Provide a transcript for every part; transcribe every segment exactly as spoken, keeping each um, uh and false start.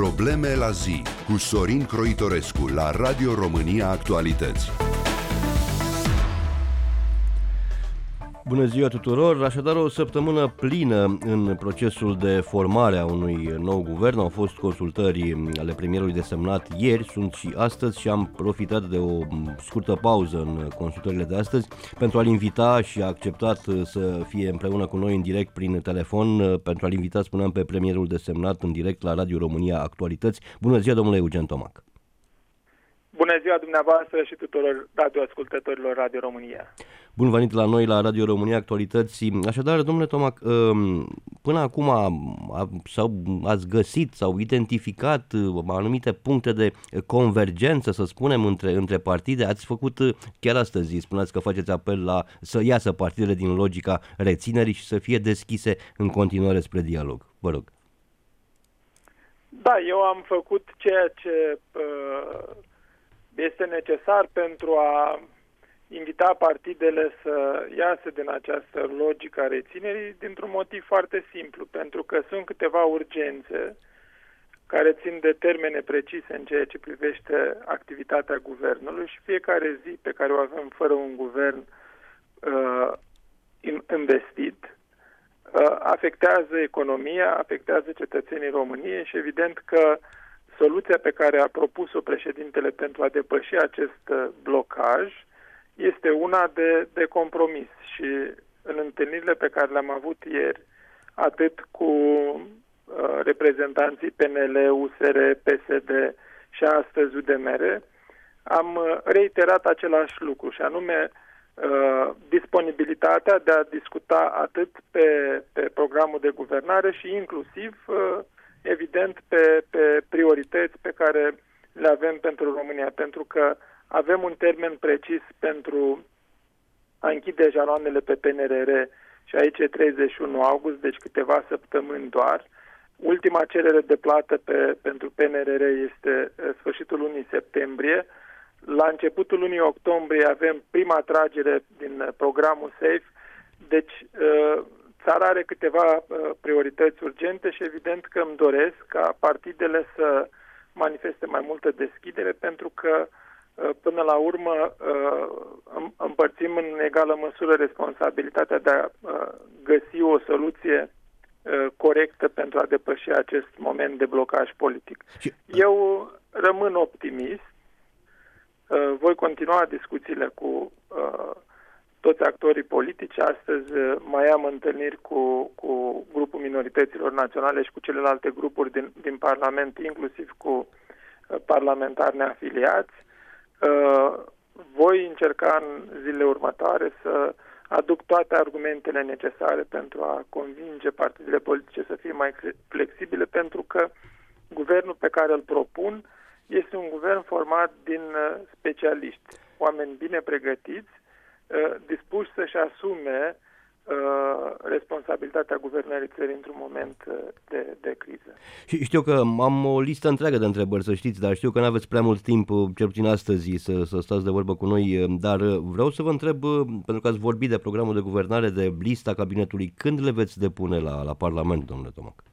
Probleme la zi cu Sorin Croitorescu la Radio România Actualități. Bună ziua tuturor! Așadar, o săptămână plină în procesul de formare a unui nou guvern. Au fost consultări ale premierului desemnat ieri, sunt și astăzi și am profitat de o scurtă pauză în consultările de astăzi pentru a-l invita și a acceptat să fie împreună cu noi în direct prin telefon, pentru a-l invita, spuneam, pe premierul desemnat în direct la Radio România Actualități. Bună ziua, domnule Eugen Tomac! Bună ziua dumneavoastră și tuturor radioascultătorilor Radio România! Bun venit la noi la Radio România Actualități. Așadar, domnule Tomac, până acum sau ați găsit sau identificat anumite puncte de convergență, să spunem, între, între partide? Ați făcut chiar astăzi, spuneați că faceți apel la să iasă partidele din logica reținerii și să fie deschise în continuare spre dialog. Vă rog. Da, eu am făcut ceea ce uh, este necesar pentru a invita partidele să iasă din această logică a reținerii dintr-un motiv foarte simplu, pentru că sunt câteva urgențe care țin de termene precise în ceea ce privește activitatea guvernului și fiecare zi pe care o avem fără un guvern uh, investit uh, afectează economia, afectează cetățenii României și evident că soluția pe care a propus-o președintele pentru a depăși acest blocaj este una de, de compromis și în întâlnirile pe care le-am avut ieri, atât cu uh, reprezentanții P N L, U S R, P S D și astăzi U D M R, am reiterat același lucru și anume uh, disponibilitatea de a discuta atât pe, pe programul de guvernare și inclusiv uh, evident pe, pe priorități pe care le avem pentru România, pentru că avem un termen precis pentru a închide jaloanele pe P N R R și aici e treizeci și unu august, deci câteva săptămâni doar. Ultima cerere de plată pe, pentru P N R R este sfârșitul lunii septembrie. La începutul lunii octombrie avem prima tragere din programul SAFE, deci țara are câteva priorități urgente și evident că îmi doresc ca partidele să manifeste mai multă deschidere, pentru că până la urmă împărțim în egală măsură responsabilitatea de a găsi o soluție corectă pentru a depăși acest moment de blocaj politic. Eu rămân optimist, voi continua discuțiile cu toți actorii politici. Astăzi mai am întâlniri cu, cu grupul minorităților naționale și cu celelalte grupuri din, din Parlament, inclusiv cu parlamentari neafiliați. Voi încerca în zilele următoare să aduc toate argumentele necesare pentru a convinge partidele politice să fie mai flexibile, pentru că guvernul pe care îl propun este un guvern format din specialiști, oameni bine pregătiți, dispuși să-și asume uh, responsabilitatea guvernării țării într-un moment de, de criză. Și știu că am o listă întreagă de întrebări, să știți, dar știu că nu aveți prea mult timp, cel puțin astăzi, să, să stați de vorbă cu noi, dar vreau să vă întreb, pentru că ați vorbit de programul de guvernare, de lista cabinetului, când le veți depune la, la Parlament, domnule Tomac?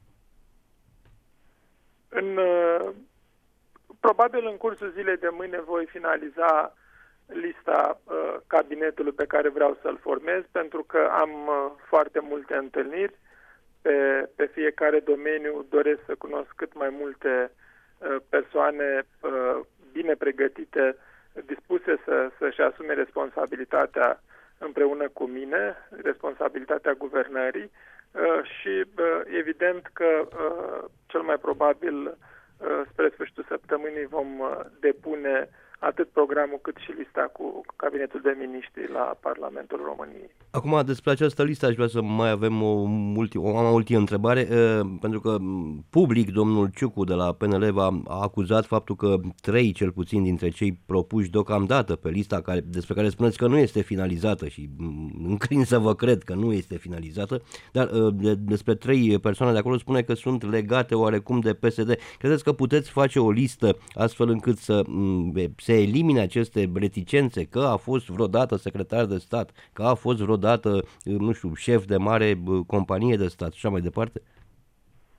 În, uh, probabil în cursul zilei de mâine voi finaliza lista uh, cabinetului pe care vreau să-l formez, pentru că am uh, foarte multe întâlniri pe, pe fiecare domeniu. Doresc să cunosc cât mai multe uh, persoane uh, bine pregătite, dispuse să, să-și asume responsabilitatea împreună cu mine, responsabilitatea guvernării uh, și uh, evident că uh, cel mai probabil uh, spre sfârșitul săptămânii vom uh, depune atât programul cât și lista cu cabinetul de miniștri la Parlamentul României. Acum, despre această listă aș vrea să mai avem o, multi, o, o ultimă întrebare, uh, pentru că public domnul Ciucu de la P N L a acuzat faptul că trei, cel puțin, dintre cei propuși deocamdată pe lista care, despre care spuneți că nu este finalizată și înclin să vă cred că nu este finalizată, dar uh, de, despre trei persoane de acolo spune că sunt legate oarecum de P S D. Credeți că puteți face o listă astfel încât să se elimine aceste reticențe, că a fost vreodată secretar de stat, că a fost vreodată, nu știu, șef de mare companie de stat și așa mai departe?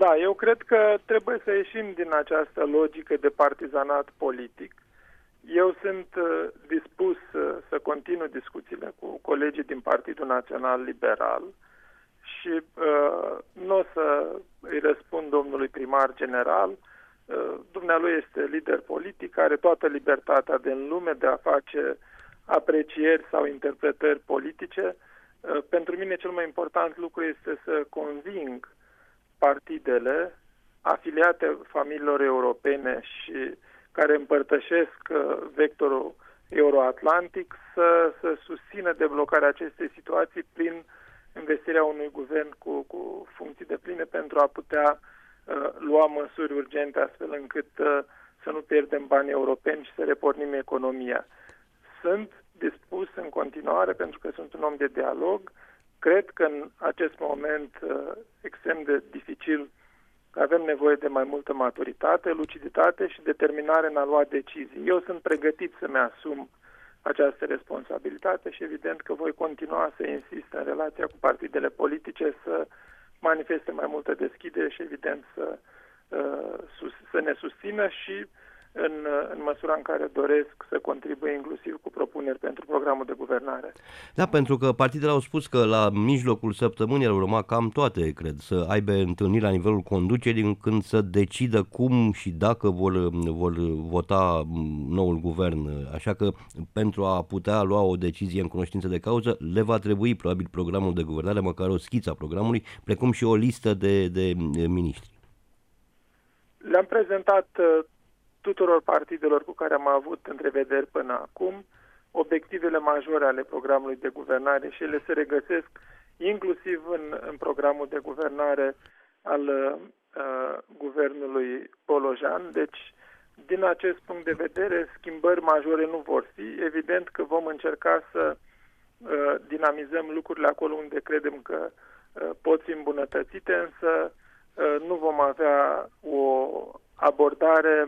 Da, eu cred că trebuie să ieșim din această logică de partizanat politic. Eu sunt uh, dispus uh, să continui discuțiile cu colegii din Partidul Național Liberal și uh, nu o să îi răspund domnului primar general. Uh, dumnealui este lider politic, are toată libertatea din lume de a face aprecieri sau interpretări politice. Uh, pentru mine cel mai important lucru este să conving partidele afiliate familiilor europene și care împărtășesc vectorul euroatlantic să, să susțină deblocarea acestei situații prin investirea unui guvern cu, cu funcții depline pentru a putea uh, lua măsuri urgente astfel încât uh, să nu pierdem bani europeni și să repornim economia. Sunt dispus în continuare pentru că sunt un om de dialog. Cred că în acest moment uh, extrem de dificil avem nevoie de mai multă maturitate, luciditate și determinare în a lua decizii. Eu sunt pregătit să-mi asum această responsabilitate și evident că voi continua să insist în relația cu partidele politice să manifeste mai multă deschidere și evident să, uh, sus, să ne susțină și în, în măsura în care doresc să contribuie inclusiv cu propuneri pentru programul de guvernare. Da, pentru că partidele au spus că la mijlocul săptămânii ar urma cam toate, cred, să aibă întâlniri la nivelul conducerii când să decidă cum și dacă vor, vor vota noul guvern. Așa că pentru a putea lua o decizie în cunoștință de cauză, le va trebui probabil programul de guvernare, măcar o schiță a programului, precum și o listă de, de miniștri. Le-am prezentat tuturor partidelor cu care am avut întrevederi până acum obiectivele majore ale programului de guvernare și ele se regăsesc inclusiv în, în programul de guvernare al uh, guvernului Polojan. Deci, din acest punct de vedere, schimbări majore nu vor fi. Evident că vom încerca să uh, dinamizăm lucrurile acolo unde credem că uh, pot fi îmbunătățite, însă uh, nu vom avea o abordare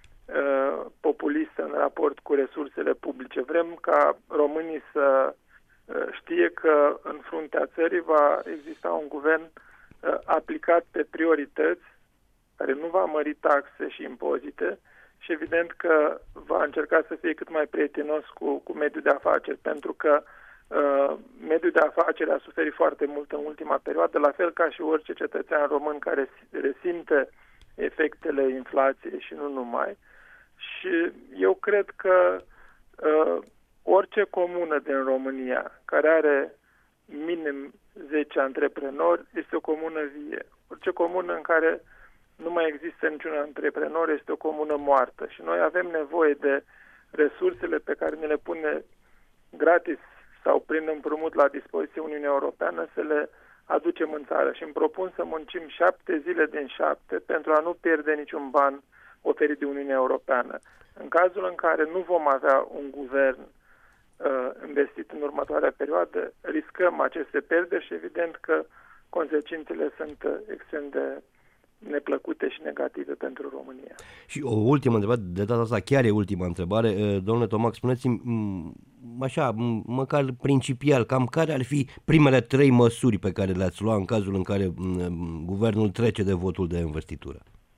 populistă în raport cu resursele publice. Vrem ca românii să știe că în fruntea țării va exista un guvern aplicat pe priorități, care nu va mări taxe și impozite și evident că va încerca să fie cât mai prietenos cu, cu mediul de afaceri, pentru că uh, mediul de afaceri a suferit foarte mult în ultima perioadă, la fel ca și orice cetățean român care resimte efectele inflației și nu numai. Și eu cred că uh, orice comună din România care are minim zece antreprenori este o comună vie. Orice comună în care nu mai există niciun antreprenor este o comună moartă și noi avem nevoie de resursele pe care ne le pune gratis sau prin împrumut la dispoziție Uniunea Europeană să le aducem în țară și îmi propun să muncim șapte zile din șapte pentru a nu pierde niciun ban oferit de Uniunea Europeană. În cazul în care nu vom avea un guvern uh, investit în următoarea perioadă, riscăm aceste pierderi și evident că consecințele sunt uh, extrem de neplăcute și negative pentru România. Și o ultimă întrebare, de data asta chiar e ultima întrebare. Domnule Tomac, spuneți-mi, așa, măcar principial, cam care ar fi primele trei măsuri pe care le-ați lua în cazul în care guvernul trece de votul de investitură?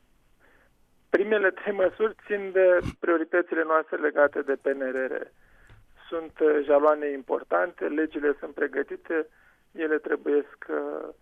Primele trei măsuri țin de prioritățile noastre legate de P N R R. Sunt jaloane importante, legile sunt pregătite, ele trebuie să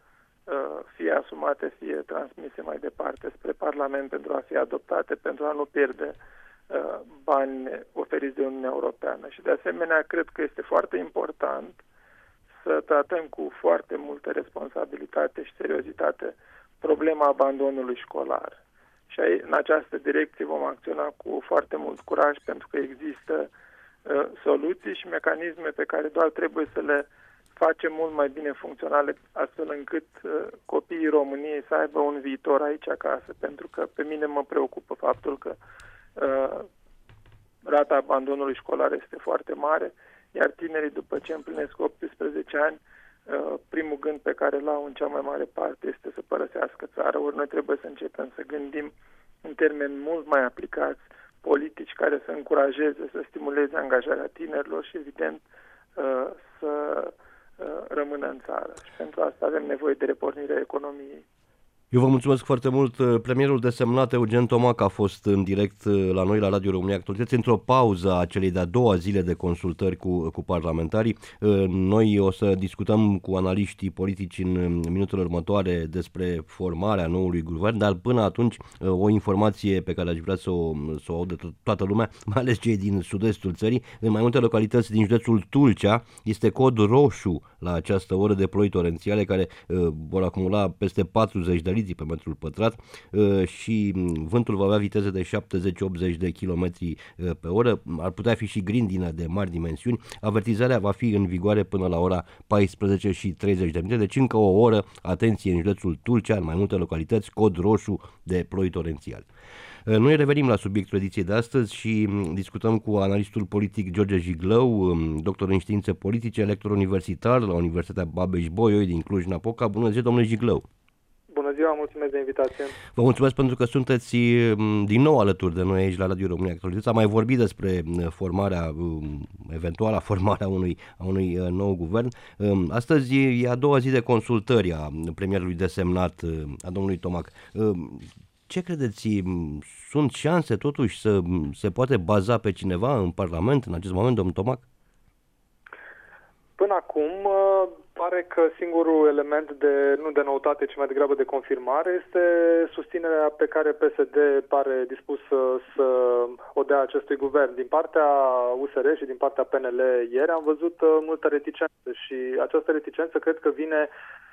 fie asumate, fie transmise mai departe spre Parlament pentru a fi adoptate, pentru a nu pierde uh, bani oferiți de Uniunea Europeană. Și de asemenea, cred că este foarte important să tratăm cu foarte multă responsabilitate și seriozitate problema abandonului școlar. Și aici, în această direcție vom acționa cu foarte mult curaj pentru că există uh, soluții și mecanisme pe care doar trebuie să le facem mult mai bine funcționale, astfel încât uh, copiii României să aibă un viitor aici acasă, pentru că pe mine mă preocupă faptul că uh, rata abandonului școlar este foarte mare, iar tinerii după ce împlinesc optsprezece ani, uh, primul gând pe care l-au în cea mai mare parte este să părăsească țara, ori noi trebuie să începem să gândim în termeni mult mai aplicați, politici care să încurajeze, să stimuleze angajarea tinerilor și evident uh, să rămână în țară. Și pentru asta avem nevoie de repornirea economiei. Eu vă mulțumesc foarte mult. Premierul desemnat Eugen Tomac a fost în direct la noi la Radio România Actualități într-o pauză a celei de-a doua zile de consultări cu, cu parlamentarii. Noi o să discutăm cu analiștii politici în minutele următoare despre formarea noului guvern, dar până atunci o informație pe care aș vrea să o, să o audă toată lumea, mai ales cei din sud-estul țării. În mai multe localități din județul Tulcea este cod roșu la această oră de ploi torențiale care vor acumula peste patruzeci de litri pe metrul pătrat și vântul va avea viteze de șaptezeci optzeci de kilometri pe oră. Ar putea fi și grindină de mari dimensiuni. Avertizarea va fi în vigoare până la ora paisprezece și treizeci de minute, deci încă o oră, atenție, în județul Tulcea, în mai multe localități, cod roșu de ploi torențiale. Noi revenim la subiectul ediției de astăzi și discutăm cu analistul politic George Jiglău, doctor în științe politice, lector universitar la Universitatea Babeș-Bolyai din Cluj-Napoca. Bună ziua, domnule Jiglău! Bună ziua, mulțumesc de invitație. Vă mulțumesc pentru că sunteți din nou alături de noi aici la Radio România Actualități. Am mai vorbit despre formarea, eventuala formarea unui, a unui nou guvern. Astăzi e a doua zi de consultări a premierului desemnat, a domnului Tomac. Ce credeți, sunt șanse totuși să se poate baza pe cineva în Parlament în acest moment, domnul Tomac? Până acum pare că singurul element de, nu de noutate, ci mai degrabă de confirmare, este susținerea pe care P S D pare dispus să, să o dea acestui guvern. Din partea U S R și din partea P N L ieri am văzut multă reticență și această reticență cred că vine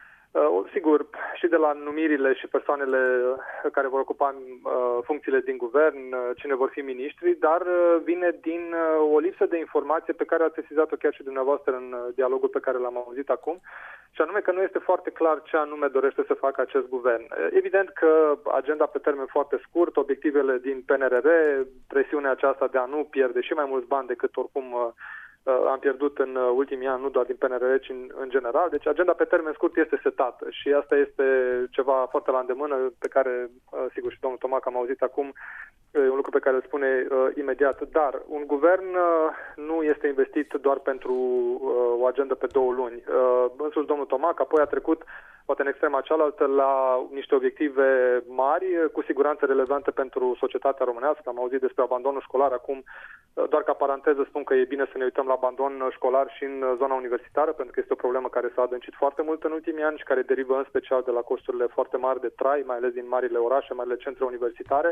Uh, sigur, și de la numirile și persoanele care vor ocupa uh, funcțiile din guvern, uh, cine vor fi miniștri, dar uh, vine din uh, o lipsă de informație pe care ați sesizat-o chiar și dumneavoastră în uh, dialogul pe care l-am auzit acum, și anume că nu este foarte clar ce anume dorește să facă acest guvern. Uh, evident că agenda pe termen foarte scurt, obiectivele din P N R R, presiunea aceasta de a nu pierde și mai mulți bani decât oricum uh, am pierdut în ultimii ani, nu doar din P N R R, ci în, în general. Deci agenda pe termen scurt este setată și asta este ceva foarte la îndemână pe care, sigur, și domnul Tomac am auzit acum, e un lucru pe care îl spune uh, imediat. Dar un guvern uh, nu este investit doar pentru uh, o agendă pe două luni. Uh, însuși domnul Tomac apoi a trecut, poate în extrema cealaltă, la niște obiective mari, cu siguranță relevante pentru societatea românească. Am auzit despre abandonul școlar acum. Doar ca paranteză spun că e bine să ne uităm la abandon școlar și în zona universitară, pentru că este o problemă care s-a adâncit foarte mult în ultimii ani și care derivă în special de la costurile foarte mari de trai, mai ales din marile orașe, marile centre universitare.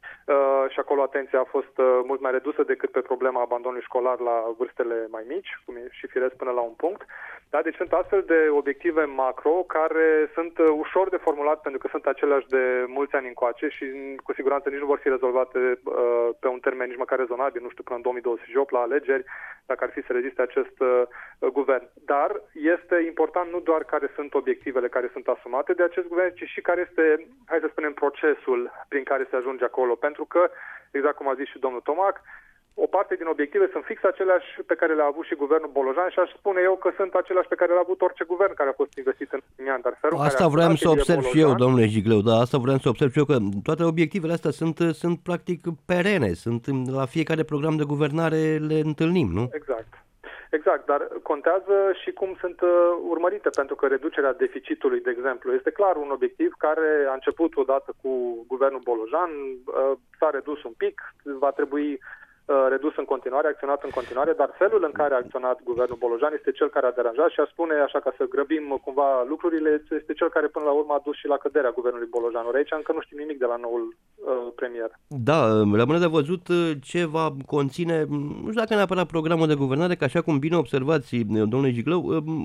Uh, și acolo atenția a fost uh, mult mai redusă decât pe problema abandonului școlar la vârstele mai mici, cum e și firesc până la un punct. Da, deci sunt astfel de obiective macro care sunt uh, ușor de formulat pentru că sunt aceleași de mulți ani încoace și cu siguranță nici nu vor fi rezolvate uh, pe un termen nici măcar rezonabil, nu știu, până în două mii douăzeci și opt la alegeri, dacă ar fi să reziste acest uh, guvern. Dar este important nu doar care sunt obiectivele care sunt asumate de acest guvern, ci și care este, hai să spunem, procesul prin care se ajunge acolo. Pentru că, exact cum a zis și domnul Tomac, o parte din obiective sunt fix aceleași pe care le-a avut și guvernul Bolojan și aș spune eu că sunt aceleași pe care le-a avut orice guvern care a fost investit în ultimii ani. Dar felul asta vreau să observ Bolojan, și eu, domnule Jiglău, da, asta vreau să observ și eu, că toate obiectivele astea sunt, sunt practic perene, sunt la fiecare program de guvernare le întâlnim, nu? Exact. Exact, dar contează și cum sunt uh, urmărite, pentru că reducerea deficitului, de exemplu, este clar un obiectiv care a început odată cu guvernul Bolojan, uh, s-a redus un pic, va trebui redus în continuare, acționat în continuare, dar felul în care a acționat guvernul Bolojan este cel care a deranjat și a spune, așa ca să grăbim cumva lucrurile, este cel care până la urmă a dus și la căderea guvernului Bolojan. Ori aici încă nu știm nimic de la noul uh, premier. Da, rămâne de văzut ce va conține, nu știu dacă neapărat programul de guvernare, că așa cum bine observați, domnule Jiglău,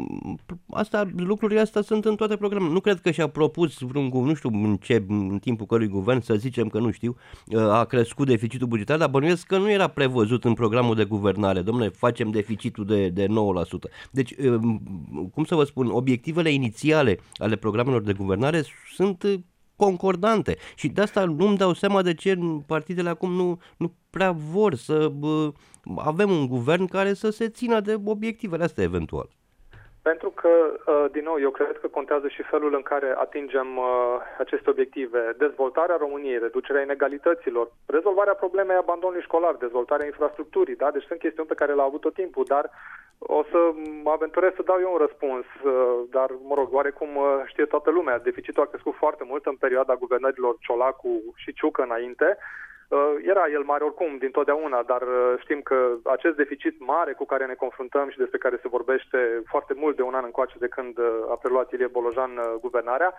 asta, lucrurile astea sunt în toate programele. Nu cred că și-a propus vreun, nu știu în ce, în timpul cărui guvern, să zicem că nu știu, a crescut deficitul bugetar, dar bănuiesc că nu era prevăzut în programul de guvernare. Dom'le, facem deficitul de, de nouă la sută. Deci, cum să vă spun, obiectivele inițiale ale programelor de guvernare sunt concordante și de asta nu-mi dau seama de ce partidele acum nu, nu prea vor să bă, avem un guvern care să se țină de obiectivele astea eventual. Pentru că, din nou, eu cred că contează și felul în care atingem aceste obiective. Dezvoltarea României, reducerea inegalităților, rezolvarea problemei abandonului școlar, dezvoltarea infrastructurii, da? Deci sunt chestiuni pe care le-a avut tot timpul, dar o să mă aventurez să dau eu un răspuns, dar, mă rog, oarecum știe toată lumea. Deficitul a crescut foarte mult în perioada guvernărilor Ciolacu și Ciucă înainte. Era el mare oricum dintotdeauna, dar știm că acest deficit mare cu care ne confruntăm și despre care se vorbește foarte mult de un an încoace de când a preluat Ilie Bolojan guvernarea,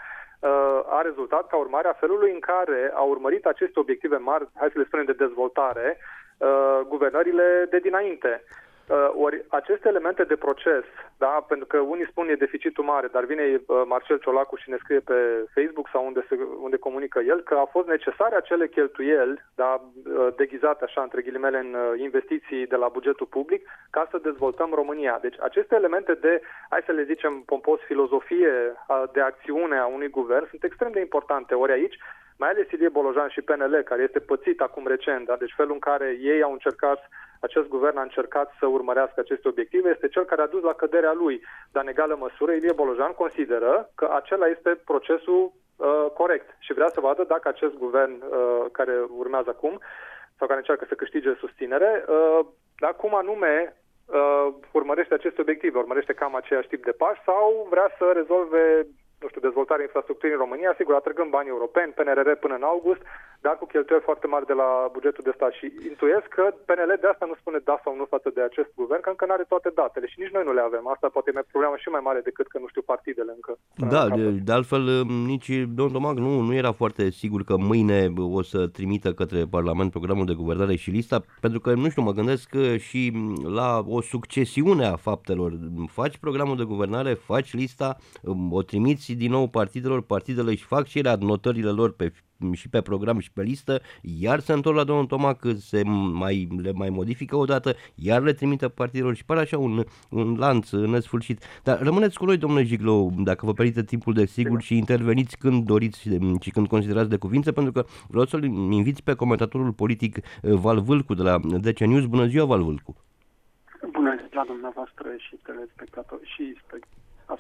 a rezultat ca urmare a felului în care au urmărit aceste obiective mari, hai să le spunem de dezvoltare, guvernările de dinainte. Ori aceste elemente de proces, da, pentru că unii spun e deficitul mare, dar vine Marcel Ciolacu și ne scrie pe Facebook sau unde, se, unde comunică el că a fost necesare acele cheltuieli, da, deghizate așa între ghilimele în investiții de la bugetul public ca să dezvoltăm România. Deci aceste elemente de, hai să le zicem pompos, filozofie de acțiune a unui guvern sunt extrem de importante. Ori aici, mai ales Ilie Bolojan și P N L, care este pățit acum recent, da? Deci felul în care ei au încercat, acest guvern a încercat să urmărească aceste obiective, este cel care a dus la căderea lui. Dar în egală măsură, Ilie Bolojan consideră că acela este procesul uh, corect și vrea să vadă dacă acest guvern uh, care urmează acum, sau care încearcă să câștige susținere, uh, dar cum anume uh, urmărește aceste obiective, urmărește cam aceeași tip de pași sau vrea să rezolve, nu știu, dezvoltarea infrastructurii în România, sigur, atrăgând bani europeni, P N R R până în august, dar cu cheltuieli foarte mari de la bugetul de stat. Și intuiesc că P N L de asta nu spune da sau nu față de acest guvern, că încă nu are toate datele și nici noi nu le avem. Asta poate e o problemă și mai mare decât că nu știu partidele încă. Da, de, de altfel nici domnul Tomac nu, nu era foarte sigur că mâine o să trimită către Parlament programul de guvernare și lista, pentru că, nu știu, mă gândesc și la o succesiune a faptelor. Faci programul de guvernare, faci lista, o trimiți din nou partidelor, partidele își fac și ele notările lor pe, și pe program și pe listă, iar se întorc la domnul Tomac, se mai, le mai modifică o dată, iar le trimite partidelor și pare așa un, un lanț nesfârșit. Dar rămâneți cu noi, domnule Jiglou, dacă vă permite timpul de sigur și interveniți când doriți și când considerați de cuvință, pentru că vreau să-l inviți pe comentatorul politic Val Vâlcu de la D C News. Bună ziua, Val Vâlcu! Bună ziua dumneavoastră și telespectatori și spectatori.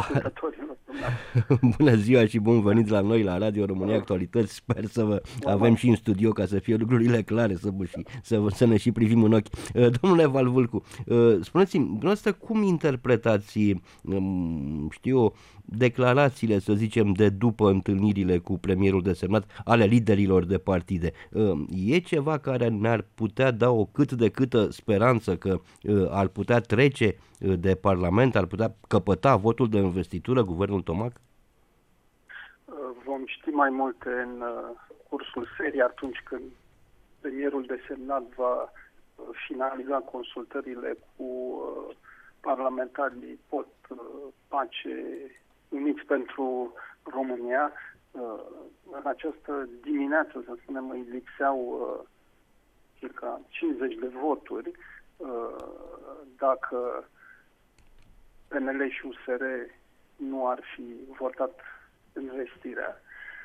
Bună ziua și bun venit la noi la Radio România Actualități. Sper să vă avem și în studio ca să fie lucrurile clare, să, și, să, să ne și privim în ochi. Domnule Val Vâlcu, spuneți-mi, dumneavoastră cum interpretați, știu, declarațiile, să zicem, de după întâlnirile cu premierul desemnat ale liderilor de partide? E ceva care ne-ar putea da o cât de câtă speranță că ar putea trece de Parlament, ar putea căpăta votul de investitură guvernul Tomac? Vom ști mai multe în cursul serii atunci când premierul desemnat va finaliza consultările cu parlamentarii Pot, Pace, Uniți pentru România. În această dimineață, să spunem, îi lipseau circa cincizeci de voturi. Dacă P N L și U S R nu ar fi votat investirea,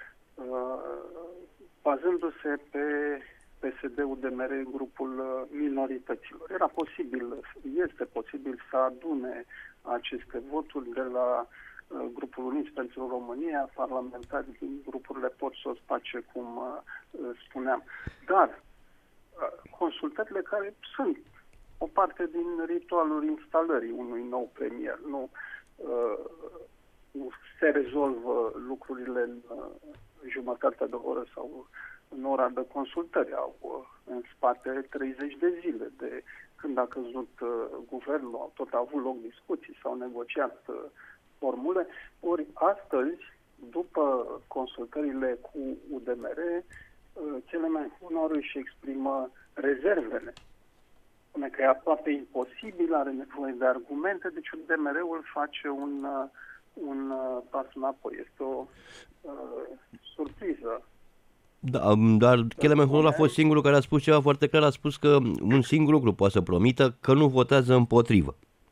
bazându-se pe P S D-U D M R, grupul minorităților. Era posibil, este posibil să adune aceste voturi de la grupul Uniți pentru România, parlamentari din grupurile Pot, Sos, Pace, cum spuneam. Dar consultările care sunt o parte din ritualul instalării unui nou premier. Nu, uh, nu se rezolvă lucrurile în uh, jumătate de oră sau în ora de consultări. Au uh, în spate treizeci de zile de când a căzut uh, guvernul, au tot avut loc discuții, s-au negociat uh, formule. Ori astăzi, după consultările cu U D M R, uh, cele mai unor își exprimă rezervele. Spune că e aproape imposibil, are nevoie de argumente, deci U D M R-ul face un, un pas înapoi. Este o uh, surpriză. Da, dar Kelemen a fost singurul care a spus ceva foarte clar, a spus că un singur lucru poate să promită, că nu votează împotrivă.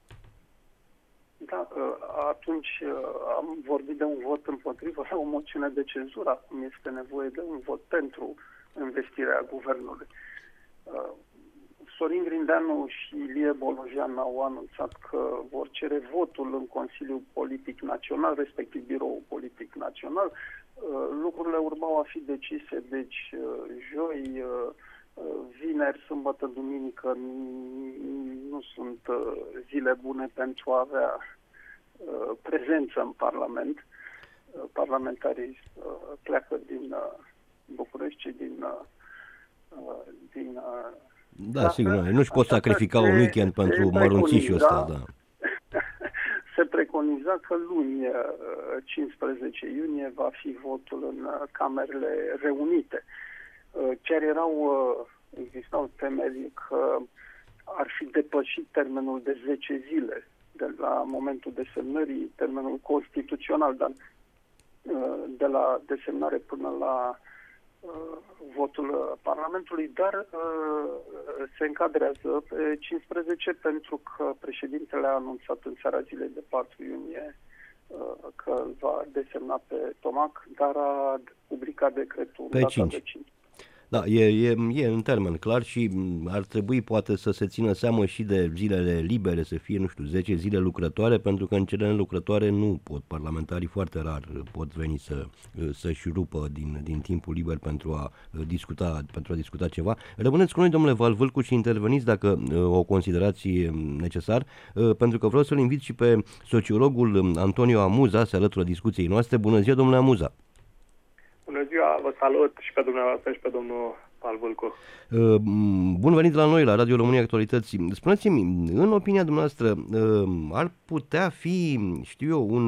Da, atunci am vorbit de un vot împotrivă la o moțiune de cenzură, acum este nevoie de un vot pentru investirea guvernului. Sorin Grindeanu și Ilie Bolojan au anunțat că vor cere votul în Consiliul Politic Național, respectiv Biroul Politic Național. Lucrurile urmau a fi decise, deci joi, vineri, sâmbătă, duminică nu sunt zile bune pentru a avea prezență în Parlament. Parlamentarii pleacă din București și din... din da, sigur, nu-și pot sacrifica un weekend pentru mărunțișul ăsta, da. Se preconiza că luni, cincisprezece iunie, va fi votul în Camerele Reunite. Chiar erau, existau temeri că ar fi depășit termenul de zece zile de la momentul desemnării, termenul constituțional, dar de la desemnare până la votul Parlamentului, dar uh, se încadrează pe cincisprezece pentru că președintele a anunțat în seara zilei de patru iunie uh, că va desemna pe Tomac, dar a publicat decretul pe data de cinci. Da, e, e, e în termen clar și ar trebui poate să se țină seamă și de zilele libere, să fie, nu știu, zece zile lucrătoare, pentru că în cele lucrătoare nu pot, parlamentarii foarte rar pot veni să, să-și rupă din, din timpul liber pentru a discuta, pentru a discuta ceva. Rămâneți cu noi, domnule Val Vâlcu, și interveniți dacă o considerați necesar, pentru că vreau să-l invit și pe sociologul Antonio Amuza să alătură discuției noastre. Bună ziua, domnule Amuza! Bună ziua, vă salut și pe dumneavoastră și pe domnul Val Vâlcu. Bun venit la noi, la Radio România Actualități. Spuneți-mi, în opinia dumneavoastră, ar putea fi, știu eu, un,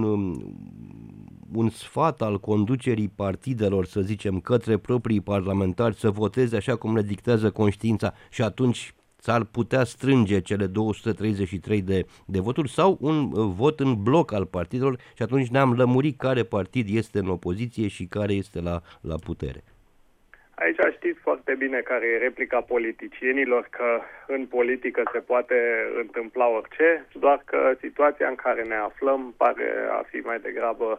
un sfat al conducerii partidelor, să zicem, către proprii parlamentari să voteze așa cum le dictează conștiința și atunci s-ar putea strânge cele două sute treizeci și trei de, de voturi, sau un vot în bloc al partidelor și atunci ne-am lămurit care partid este în opoziție și care este la, la putere? Aici știți foarte bine care e replica politicienilor, că în politică se poate întâmpla orice, doar că situația în care ne aflăm pare a fi mai degrabă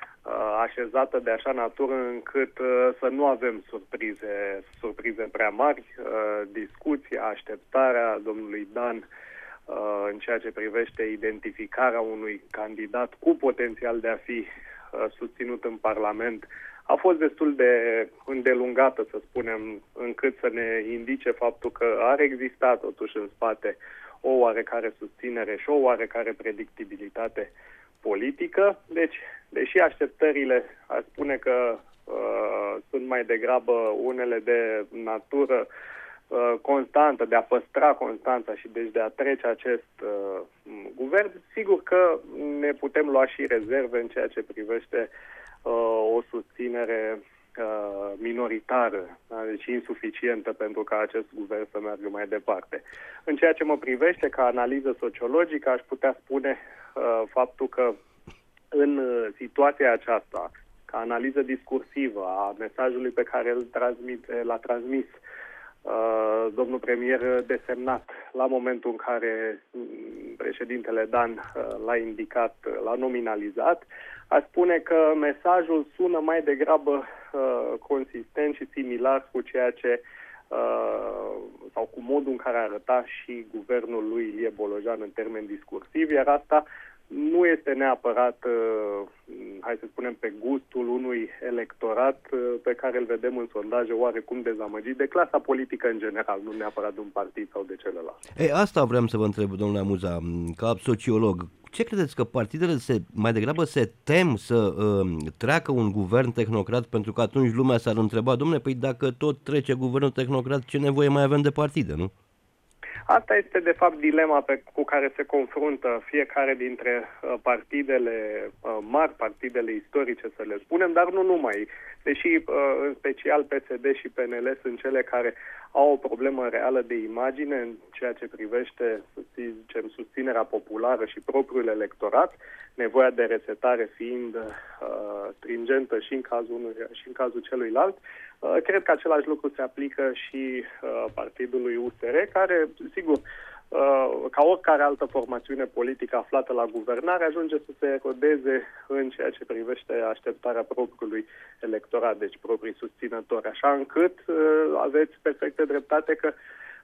așezată de așa natură încât să nu avem surprize, surprize prea mari. Discuția, așteptarea domnului Dan în ceea ce privește identificarea unui candidat cu potențial de a fi susținut în Parlament a fost destul de îndelungată, să spunem, încât să ne indice faptul că ar exista totuși în spate o oarecare susținere și o oarecare predictibilitate politică. Deci, deși așteptările, aș spune că uh, sunt mai degrabă unele de natură uh, constantă, de a păstra constanța și deci de a trece acest uh, guvern, sigur că ne putem lua și rezerve în ceea ce privește uh, o susținere uh, minoritară, da? Deci insuficientă pentru ca acest guvern să meargă mai departe. În ceea ce mă privește, ca analiză sociologică, aș putea spune uh, faptul că în uh, situația aceasta, ca analiză discursivă a mesajului pe care îl transmite, l-a transmis uh, domnul premier desemnat la momentul în care președintele Dan uh, l-a indicat, uh, l-a nominalizat, aș spune că mesajul sună mai degrabă uh, consistent și similar cu ceea ce uh, sau cu modul în care arăta și guvernul lui Ilie Bolojan în termeni discursivi, iar asta nu este neapărat, uh, hai să spunem, pe gustul unui electorat uh, pe care îl vedem în sondaje oarecum dezamăgit de clasa politică în general, nu neapărat de un partid sau de celălalt. E, asta vreau să vă întreb, domnule Amuza, ca sociolog. Ce credeți, că partidele se, mai degrabă se tem să uh, treacă un guvern tehnocrat, pentru că atunci lumea s-ar întreba, dom'le, păi dacă tot trece guvernul tehnocrat, ce nevoie mai avem de partide, nu? Asta este, de fapt, dilema pe, cu care se confruntă fiecare dintre uh, partidele uh, mari, partidele istorice, să le spunem, dar nu numai. Deși, uh, în special, P S D și P N L sunt cele care au o problemă reală de imagine în ceea ce privește, să zicem, susținerea populară și propriul electorat, nevoia de resetare fiind uh, stringentă și în cazul unui și în cazul celuilalt. Uh, cred că același lucru se aplică și uh, partidului U S R, care, sigur, uh, ca oricare altă formațiune politică aflată la guvernare, ajunge să se erodeze în ceea ce privește așteptarea propriului electorat, deci proprii susținători, așa încât uh, aveți perfectă dreptate că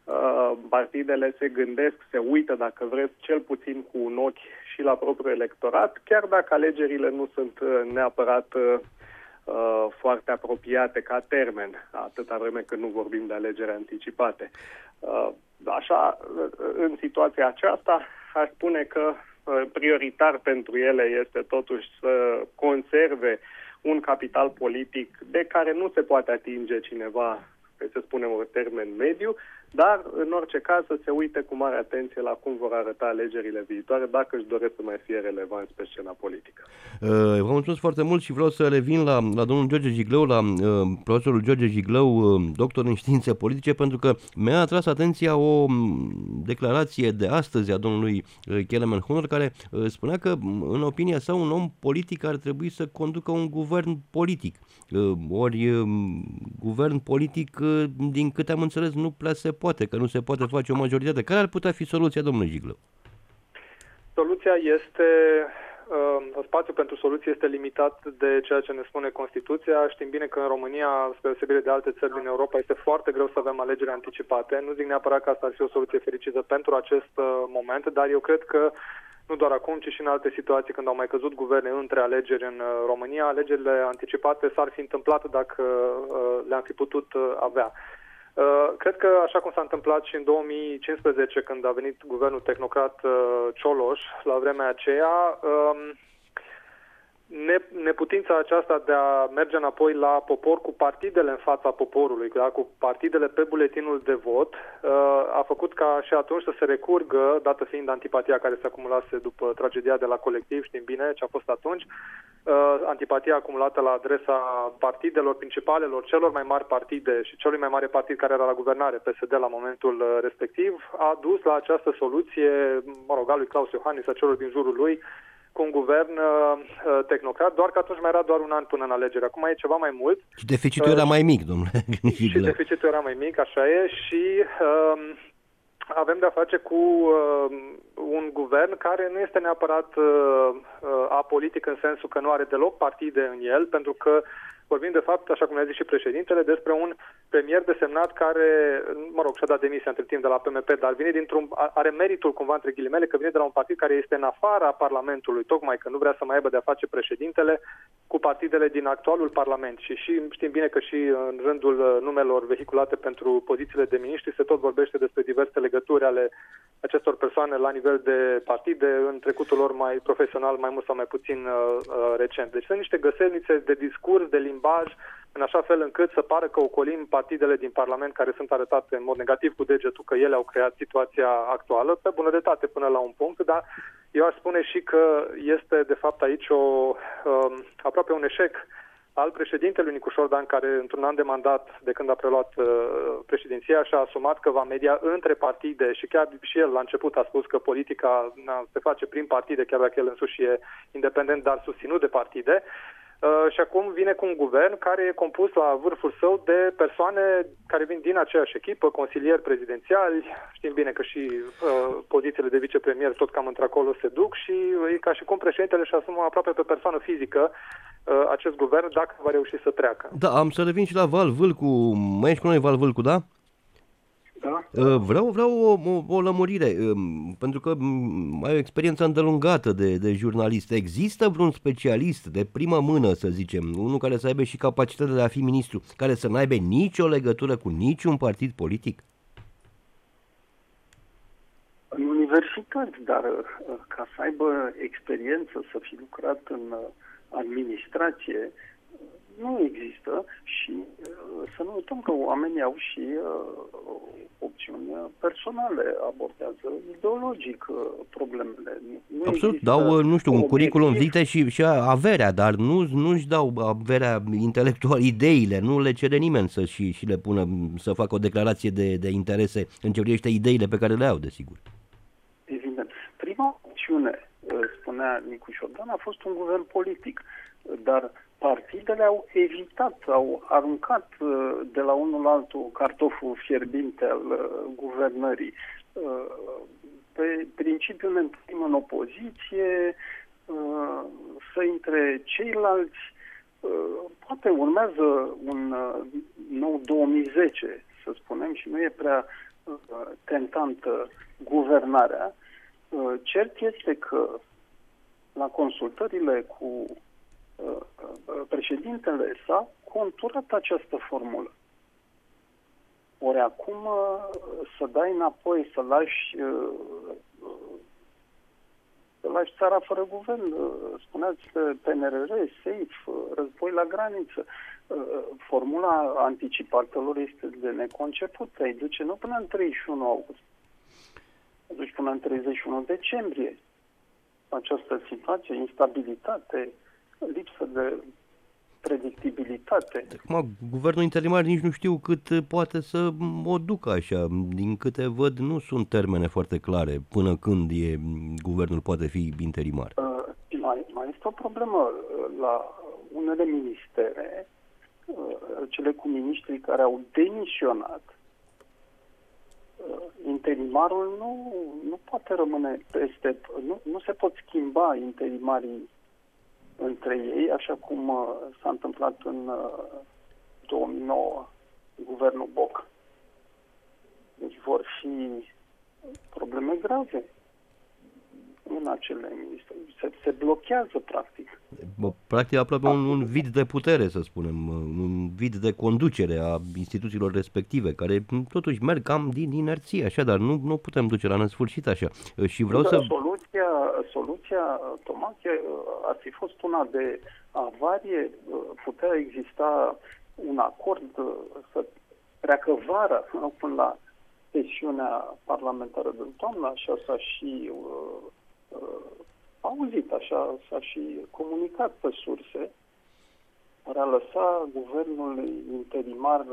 partidele se gândesc, se uită, dacă vreți, cel puțin cu un ochi și la propriul electorat, chiar dacă alegerile nu sunt neapărat uh, foarte apropiate ca termen, atâta vreme când nu vorbim de alegeri anticipate. Uh, așa, în situația aceasta, aș spune că uh, prioritar pentru ele este totuși să conserve un capital politic de care nu se poate atinge cineva, să spunem, în termen mediu, dar, în orice caz, să se uite cu mare atenție la cum vor arăta alegerile viitoare, dacă își doresc să mai fie relevanți pe scena politică. Uh, vă mulțumesc foarte mult și vreau să revin la, la domnul George Giglău, la uh, profesorul George Giglău, uh, doctor în științe politice, pentru că mi-a atras atenția o declarație de astăzi a domnului uh, Kelemen Hunor, care uh, spunea că, în opinia sa, un om politic ar trebui să conducă un guvern politic. Uh, ori uh, guvern politic, uh, din câte am înțeles, nu prea se poate, că nu se poate face o majoritate. Care ar putea fi soluția, domnule Giglău? Soluția este, uh, spațiul pentru soluție este limitat de ceea ce ne spune Constituția. Știm bine că în România, spre deosebire de alte țări din Europa, este foarte greu să avem alegeri anticipate. Nu zic neapărat că asta ar fi o soluție fericită pentru acest uh, moment, dar eu cred că nu doar acum, ci și în alte situații când au mai căzut guverne între alegeri în uh, România, alegerile anticipate s-ar fi întâmplat dacă uh, le-am fi putut uh, avea. Uh, cred că, așa cum s-a întâmplat și în două mii cincisprezece, când a venit guvernul tehnocrat uh, Cioloș, la vremea aceea, uh, ne, neputința aceasta de a merge înapoi la popor cu partidele în fața poporului, da, cu partidele pe buletinul de vot, uh, a făcut ca și atunci să se recurgă, dată fiind antipatia care se acumulase după tragedia de la Colectiv, știm bine ce a fost atunci, uh, antipatia acumulată la adresa partidelor principalelor, celor mai mari partide și celui mai mare partid care era la guvernare, P S D, la momentul respectiv, a dus la această soluție, mă rog, a lui Claus Iohannis, a celor din jurul lui, cu un guvern uh, tehnocrat, doar că atunci mai era doar un an până în alegere. Acum e ceva mai mult. Și deficitul uh, era mai mic, domnule. Și deficitul era mai mic, așa e, și uh, avem de-a face cu uh, un guvern care nu este neapărat uh, apolitic în sensul că nu are deloc partide în el, pentru că vorbim, de fapt, așa cum ne-a zis și președintele, despre un premier desemnat care, mă rog, și-a dat demisia între timp de la P M P, dar vine dintr-un, are meritul, cumva, între ghilimele, că vine de la un partid care este în afara Parlamentului, tocmai că nu vrea să mai aibă de-a face președintele cu partidele din actualul Parlament. Și, și știm bine că și în rândul numelor vehiculate pentru pozițiile de miniștri se tot vorbește despre diverse legături ale acestor persoane la nivel de partide, în trecutul lor mai profesional, mai mult sau mai puțin uh, recent. Deci sunt niște găselnițe de discurs, de limbaj, în așa fel încât să pară că ocolim partidele din Parlament care sunt arătate în mod negativ cu degetul că ele au creat situația actuală, pe bună dreptate până la un punct, dar eu aș spune și că este de fapt aici o, um, aproape un eșec al președintelui Nicu Șordan, care într-un an de mandat, de când a preluat uh, președinția, și-a asumat că va media între partide și chiar și el la început a spus că politica na, se face prin partide, chiar dacă el însuși e independent, dar susținut de partide. Uh, și acum vine cu un guvern care e compus la vârful său de persoane care vin din aceeași echipă, consilieri prezidențiali, știm bine că și uh, pozițiile de vicepremier tot cam într-acolo se duc și e ca și cum președintele și asumă aproape pe persoană fizică uh, acest guvern, dacă va reuși să treacă. Da, am să revin și la Val Vâlcu. Mai ești cu noi, Val Vâlcu, da? Da? Vreau, vreau o, o, o lămurire, pentru că ai o experiență îndelungată de, de jurnalist. Există vreun specialist de primă mână, să zicem, unul care să aibă și capacitatea de a fi ministru, care să n-aibă nicio legătură cu niciun partid politic? În universități, dar ca să aibă experiență, să fi lucrat în administrație, nu există și să nu uităm că oamenii au și uh, opțiuni personale, abordează ideologic uh, problemele. Nu Absolut, dau, nu știu, un curriculum vitae și, și averea, dar nu, nu-și dau averea intelectuală, ideile, nu le cere nimeni să și, și le pună, să facă o declarație de, de interese în ce privește ideile pe care le au, desigur. Evident. Prima opțiune, spunea Nicu Șordan, a fost un guvern politic, dar partidele au evitat, au aruncat de la unul la altul cartoful fierbinte al guvernării. Pe principiu ne întâlnim în opoziție, să intre ceilalți. Poate urmează un nou două mii zece, să spunem, și nu e prea tentantă guvernarea. Cert este că la consultările cu președintele s-a conturat această formulă. Ori acum să dai înapoi, să lași, să lași țara fără guvern, spuneați P N R R, safe, război la graniță. Formula anticipatelor este de neconceput. Îi duce nu până în treizeci și unu august, îi duci până în treizeci și unu decembrie. Această situație, instabilitate, lipsă de predictibilitate. Acum, guvernul interimar nici nu știu cât poate să o ducă așa. Din câte văd, nu sunt termene foarte clare până când e, guvernul poate fi interimar. Uh, mai, mai este o problemă la unele ministere, uh, cele cu miniștrii care au demisionat. Uh, interimarul nu, nu poate rămâne peste, nu, nu se pot schimba interimarii între ei, așa cum uh, s-a întâmplat în uh, două mii nouă, guvernul Boc. Deci vor fi probleme grave în acele ministeri. Se, se blochează, practic. Practic, aproape un, un vid de putere, să spunem, un vid de conducere a instituțiilor respective, care totuși merg cam din inerție, așa, dar nu, nu putem duce la nesfârșit așa. Și vreau să... Soluția, soluția, Tomache, ar fi fost una de avarie, putea exista un acord să treacă vara până la sesiunea parlamentară de toamnă, așa s-a și uh, uh, auzit, așa s-a și comunicat pe surse, care a lăsat guvernul interimar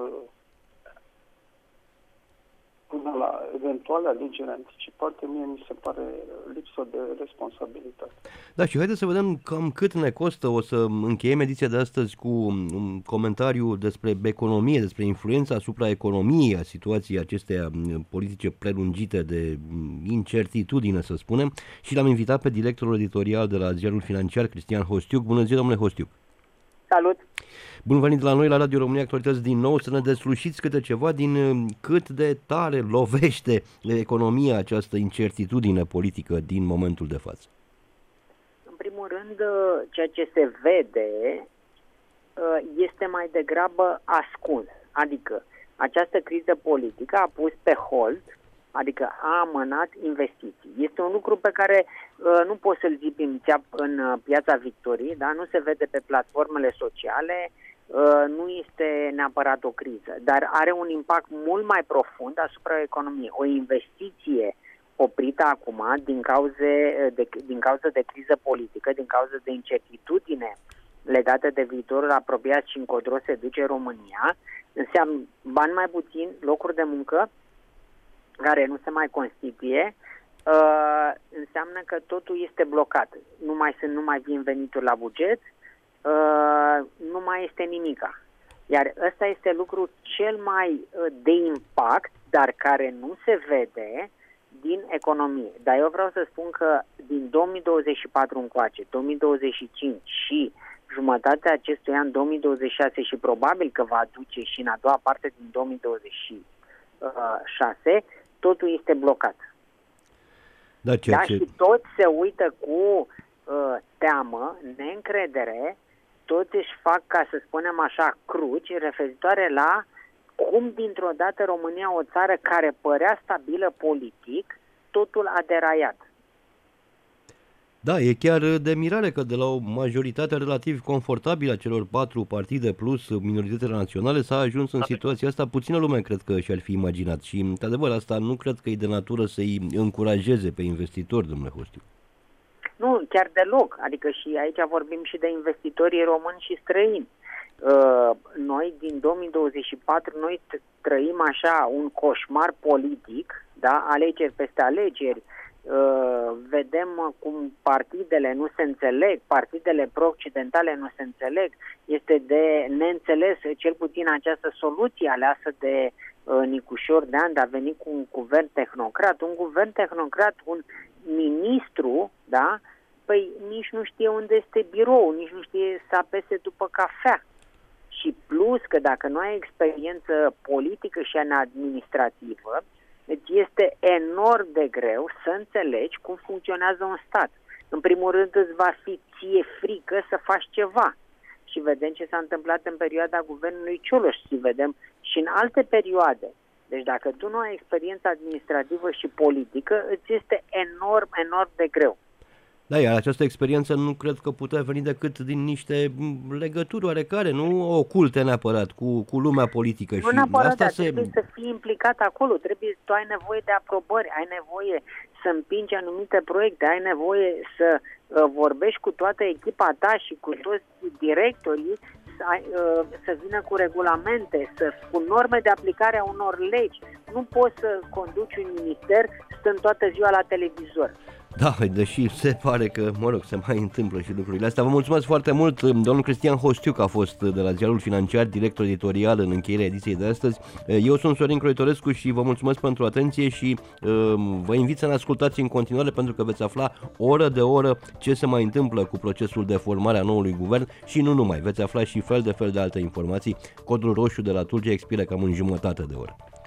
până la eventuale alegeri anticipate, mie mi se pare lipsă de responsabilitate. Da, și haideți să vedem cam cât ne costă. O să încheiem ediția de astăzi cu un comentariu despre economie, despre influența asupra economiei a situației acesteia politice prelungite de incertitudine, să spunem, și l-am invitat pe directorul editorial de la Ziarul Financiar, Cristian Hostiuc. Bună ziua, domnule Hostiuc! Salut! Bun venit la noi, la Radio România Actualități, din nou, să ne deslușiți câte ceva din cât de tare lovește economia această incertitudine politică din momentul de față. În primul rând, ceea ce se vede este mai degrabă ascuns. Adică, această criză politică a pus pe hold, adică a amânat investiții. Este un lucru pe care uh, nu poți să-l zici în, în uh, piața Victoriei, da? Nu se vede pe platformele sociale, uh, nu este neapărat o criză, dar are un impact mult mai profund asupra economiei. O investiție oprită acum din cauze de, din cauza de criză politică, din cauza de incertitudine legată de viitorul apropiat și încotro se duce România, înseamnă bani mai puțin, locuri de muncă care nu se mai constituie, uh, înseamnă că totul este blocat. Nu mai sunt, nu mai vin venituri la buget, uh, nu mai este nimica. Iar ăsta este lucrul cel mai uh, de impact, dar care nu se vede din economie. Dar eu vreau să spun că din două mii douăzeci și patru încoace, două mii douăzeci și cinci și jumătatea acestui an două mii douăzeci și șase și probabil că va duce și în a doua parte din două mii douăzeci și șase, totul este blocat. Da, ceea da? ce... Și toți se uită cu uh, teamă, neîncredere, toți își fac, ca să spunem așa, cruci referitoare la cum dintr-o dată România, o țară care părea stabilă politic, totul a deraiat. Da, e chiar de mirare că de la o majoritate relativ confortabilă a celor patru partide plus minoritățile naționale s-a ajuns în situația asta. Puțină lume cred că și-ar fi imaginat și, într-adevăr, asta nu cred că e de natură să-i încurajeze pe investitori, domnule Hostiuc. Nu, chiar deloc. Adică și aici vorbim și de investitorii români și străini. Noi, din două mii douăzeci și patru, noi trăim așa un coșmar politic, da? Alegeri peste alegeri. Uh, vedem cum partidele nu se înțeleg, partidele pro-occidentale nu se înțeleg, este de neînțeles, cel puțin această soluție aleasă de uh, Nicușor Dean de a veni cu un guvern tehnocrat, un guvern tehnocrat, un ministru, da? Păi nici nu știe unde este birou, nici nu știe să apese după cafea. Și plus că dacă nu ai experiență politică și administrativă, Deci este enorm de greu să înțelegi cum funcționează un stat. În primul rând îți va fi ție frică să faci ceva. Și vedem ce s-a întâmplat în perioada guvernului Cioloș și vedem și în alte perioade. Deci dacă tu nu ai experiență administrativă și politică, îți este enorm, enorm de greu. Da, iar această experiență nu cred că putea veni decât din niște legături oarecare, nu oculte neapărat, cu, cu lumea politică. Nu și neapărat, asta dar se... trebuie să fii implicat acolo, trebuie, tu ai nevoie de aprobări, ai nevoie să împingi anumite proiecte, ai nevoie să uh, vorbești cu toată echipa ta și cu toți directorii, să, ai, uh, să vină cu regulamente, să, cu norme de aplicare a unor legi. Nu poți să conduci un minister stând toată ziua la televizor. Da, deși se pare că, mă rog, se mai întâmplă și lucrurile astea. Vă mulțumesc foarte mult. Domnul Cristian Hostiuc a fost de la Ziarul Financiar, director editorial în încheierea ediției de astăzi. Eu sunt Sorin Croitorescu și vă mulțumesc pentru atenție și uh, vă invit să ne ascultați în continuare, pentru că veți afla oră de oră ce se mai întâmplă cu procesul de formare a noului guvern și nu numai. Veți afla și fel de fel de alte informații. Codul roșu de la Tulgea expiră cam în jumătate de oră.